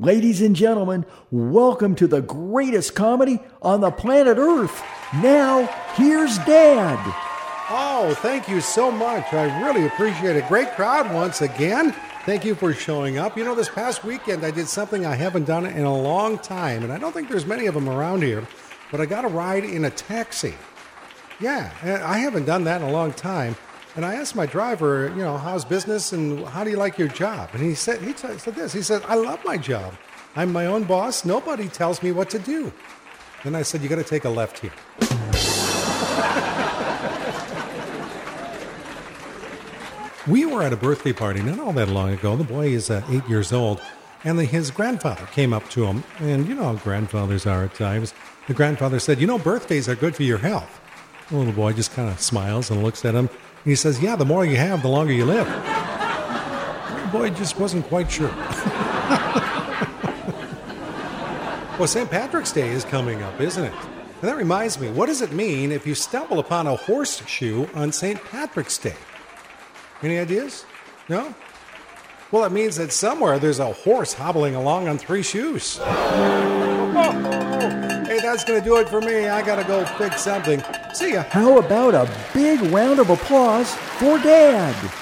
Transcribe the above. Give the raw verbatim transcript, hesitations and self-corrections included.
Ladies and gentlemen, welcome to the greatest comedy on the planet Earth. Now, here's Dad. Oh, thank you so much. I really appreciate it. Great crowd once again. Thank you for showing up. You know, this past weekend I did something I haven't done in a long time, and I don't think there's many of them around here, but I got a ride in a taxi. Yeah, I haven't done that in a long time. And I asked my driver, you know, how's business and how do you like your job? And he said, he t- said this. He said, I love my job. I'm my own boss. Nobody tells me what to do. Then I said, you got to take a left here. We were at a birthday party not all that long ago. The boy is uh, eight years old. And the, his grandfather came up to him. And you know how grandfathers are at times. The grandfather said, you know, birthdays are good for your health. The little boy just kind of smiles and looks at him. He says, yeah, the more you have, the longer you live. The boy just wasn't quite sure. Well, Saint Patrick's Day is coming up, isn't it? And that reminds me, what does it mean if you stumble upon a horseshoe on Saint Patrick's Day? Any ideas? No? Well, it means that somewhere there's a horse hobbling along on three shoes. Hey, that's going to do it for me. I got to go fix something. See ya. How about a big round of applause for Dad?